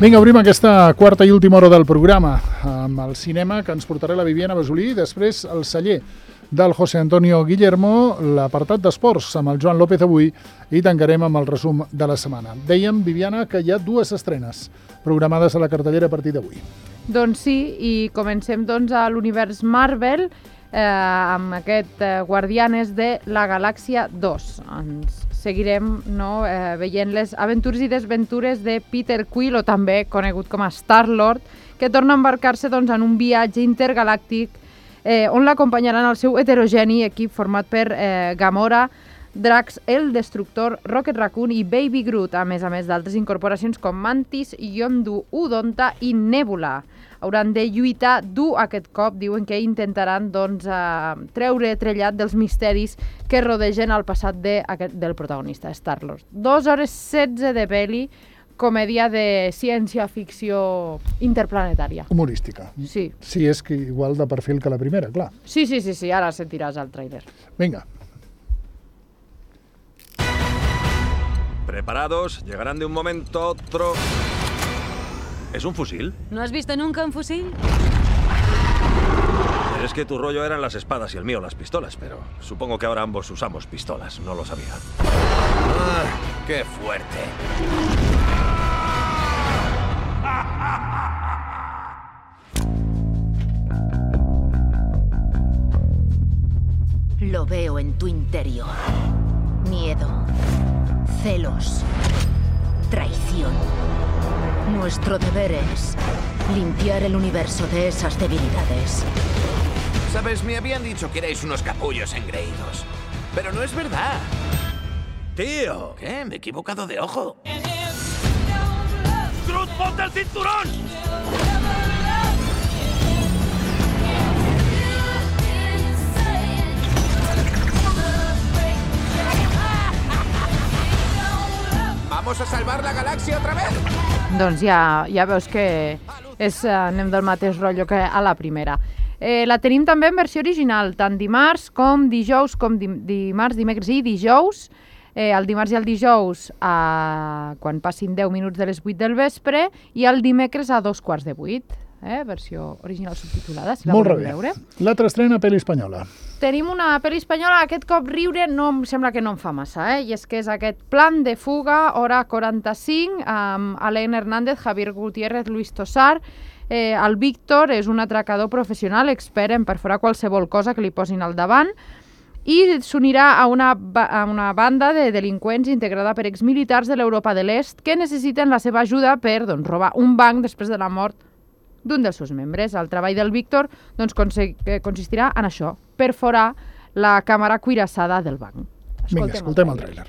Vinga, obrim aquesta quarta i última hora del programa amb el cinema que ens portarà la Viviana Besolí, després el celler del José Antonio Guillermo, l'apartat d'esports amb el Joan López avui i tancarem amb el resum de la setmana. Dèiem, Viviana, que hi ha dues estrenes programades a la cartellera a partir d'avui. Doncs sí, i comencem a l'univers Marvel amb aquest Guardianes de la Galàxia 2. Ens seguirem veient les aventures i desventures de Peter Quill, o també conegut com a Star-Lord, que torna a embarcar-se en un viatge intergalàctic on l'acompanyaran el seu heterogeni equip format per Gamora, Drax, el Destructor, Rocket Raccoon i Baby Groot, a més d'altres incorporacions com Mantis, Yondu, Udonta i Nebula. Hauran de lluitar dur aquest cop, diuen que intentaran treure trellat dels misteris que rodegen el passat del protagonista, Star-Lord. 2 hores 16 de pel·li, comèdia de ciència-ficció interplanetària. Humorística. Sí. Sí, és que igual de perfil que la primera, clar. Sí, ara sentiràs el tràiler. Vinga. Preparados, llegarán de un momento a otro. ¿Es un fusil? ¿No has visto nunca un fusil? Es que tu rollo eran las espadas y el mío las pistolas, pero supongo que ahora ambos usamos pistolas, no lo sabía. ¡Ah, qué fuerte! Lo veo en tu interior. Miedo, celos, traición. Nuestro deber es limpiar el universo de esas debilidades. Sabes, me habían dicho que erais unos capullos engreídos. Pero no es verdad. ¡Tío! ¿Qué? ¿Me he equivocado de ojo? ¡Groot, ponte el cinturón! ¿Vamos a salvar la galaxia otra vez? Doncs ja veus que anem del mateix rotllo que a la primera. La tenim també en versió original, tant dimarts com dijous, com dimarts, dimecres i dijous. El dimarts i el dijous quan passin 10 minuts de les 8 del vespre i el dimecres a 7:15. Versió original subtitulada, si la voleu veure. L'altra estrena, pel·li espanyola. Tenim una pel·li espanyola, aquest cop riure em sembla que no em fa massa, i és que és aquest Plan de fuga, hora 45, amb Alain Hernández, Javier Gutiérrez, Luis Tosar. El Víctor és un atracador professional, expert en perforar qualsevol cosa que li posin al davant, i s'unirà a una banda de delinqüents integrada per exmilitars de l'Europa de l'Est que necessiten la seva ajuda per robar un banc després de la mort d'un dels seus membres. El treball del Víctor consistirà en això, perforar la càmera cuirassada del banc. Vinga, escoltem el tràiler.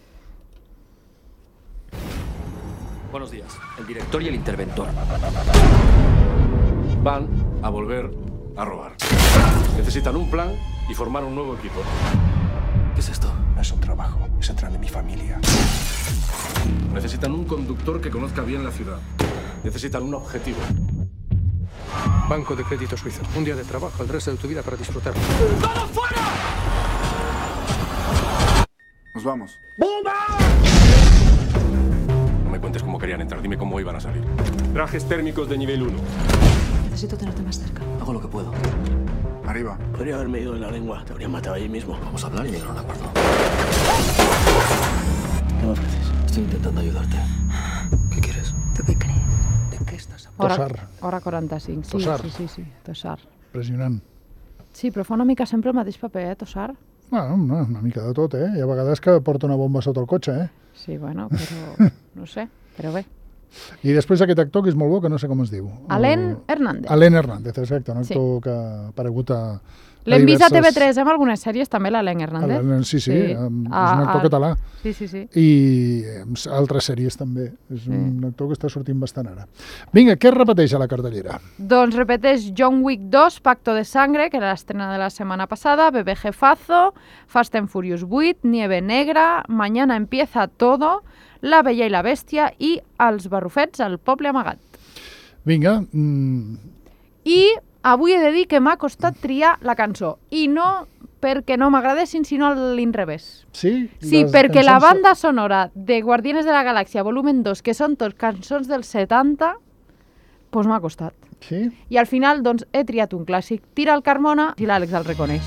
Buenos días, el director y el interventor. Van a volver a robar. Necesitan un plan y formar un nuevo equipo. ¿Qué es esto? No es un trabajo, es entrar en mi familia. Necesitan un conductor que conozca bien la ciudad. Necesitan un objetivo. Banco de crédito suizo. Un día de trabajo, el resto de tu vida para disfrutarlo. ¡Todos fuera! Nos vamos. No me cuentes cómo querían entrar, dime cómo iban a salir. Trajes térmicos de nivel 1. Necesito tenerte más cerca. Hago lo que puedo. Arriba. Podría haberme ido en la lengua, te habrían matado allí mismo. Vamos a hablar y llegar a un acuerdo. ¿Qué me ofreces? Estoy intentando ayudarte. ¿Qué quieres? ¿Tú qué crees? ¿De qué estás hablando? Hora 45, sí. Tosar. Sí, Tosar. Impressionant. Sí, però fa una mica sempre el mateix paper, Tosar? Bueno, una mica de tot, Hi ha vegades que porta una bomba sota el cotxe, Sí, bueno, però no sé, però bé. I després aquest actor, que és molt bo, que no sé com es diu. Alain Hernández. Alain Hernández, exacte, un actor que ha aparegut a L'hem vist a TV3 amb algunes sèries, també, l'Alain Hernández. Sí, és un actor català. Sí. I altres sèries també. És un actor que està sortint bastant ara. Vinga, què repeteix a la cartellera? Doncs repeteix John Wick 2, Pacto de Sangre, que era l'estrena de la setmana passada, Bebé Jefazo, Fast and Furious 8, Nieve Negra, Mañana empieza todo, La Bella i la Bèstia i Els Barrufets al Poble Amagat. Vinga. I avui he de dir que m'ha costat triar la cançó. I no perquè no m'agradessin, sinó a l'inrevés. Sí? Sí, Les perquè la cançons- banda sonora de Guardianes de la Galàxia volumen 2, que són tots cançons dels 70, doncs m'ha costat. Sí? I al final, doncs, he triat un clàssic. Tira el Carmona i l'Àlex el reconeix.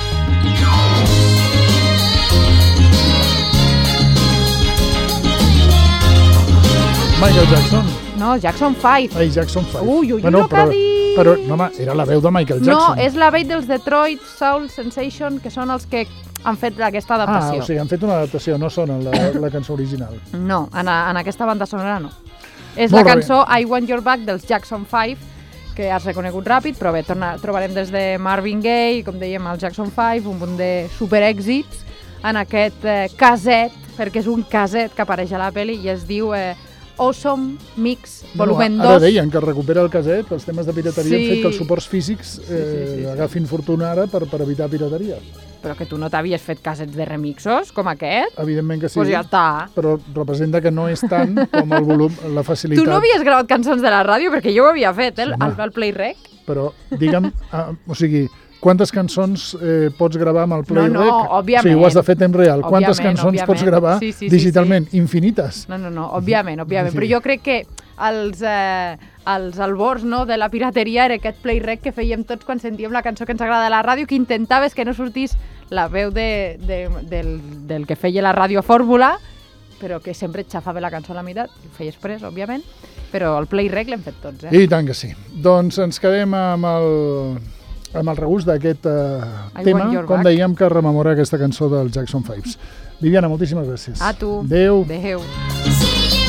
Michael Jackson. No, Jackson 5. Ai, Jackson 5. Ui, el que ha dit. Però, no, home, era la veu de Michael No, Jackson. és la vell dels Detroit Soul Sensation, que són els que han fet aquesta adaptació. O sigui, han fet una adaptació, no sonen la cançó original. No, en aquesta banda sonora no. És Molt la bé. cançó I Want Your Back dels Jackson 5, que has reconegut ràpid, però bé, trobarem des de Marvin Gaye, com dèiem, el Jackson 5, un munt de superèxits en aquest caset, perquè és un caset que apareix a la pel·li i es diu Awesome Mix Volumen 2. Ara deien que es recupera el caset, els temes de pirateria han Sí. fet que els suports físics agafin fortuna ara per evitar pirateria. Però que tu no t'havies fet casets de remixos, com aquest? Evidentment que sí, Doncs ja està. però representa que no és tant com el volum, la facilitat. Tu no havies gravat cançons de la ràdio? Perquè jo ho havia fet, Home. el Playrec. Però, digue'm, o sigui, quantes cançons pots gravar amb el Playrec? No, òbviament. O sigui, ho has de fer a temps real. Quantes Òbviament, cançons òbviament. pots gravar Sí, sí, sí, digitalment? Infinites. No, òbviament. Sí. Però jo crec que els albors, no, de la pirateria era aquest Playrec que fèiem tots quan sentíem la cançó que ens agrada a la ràdio, que intentaves que no sortís la veu del que feia la ràdio fórmula, però que sempre et xafava la cançó a la meitat, ho feies pres, òbviament, però el Playrec l'hem fet tots, I tant que sí. Doncs ens quedem amb el regust d'aquest tema, Want Your com Back. dèiem, que rememora aquesta cançó dels Jackson 5. Viviana, moltíssimes gràcies. A tu. Adéu. Adéu. See you.